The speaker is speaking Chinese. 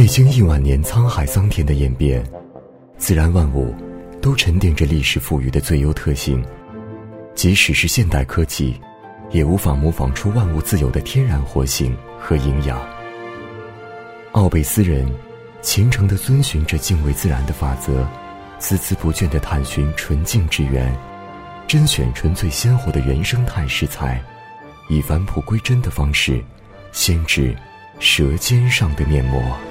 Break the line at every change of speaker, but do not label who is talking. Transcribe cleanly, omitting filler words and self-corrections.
经亿万年沧海桑田的演变，自然万物都沉淀着历史赋予的最优特性，即使是现代科技，也无法模仿出万物自有的天然活性和营养。奥贝斯人虔诚地遵循着敬畏自然的法则，孜孜不倦地探寻纯净之源，甄选纯粹鲜活的原生态食材，以返璞归真的方式，鲜制舌尖上的面膜。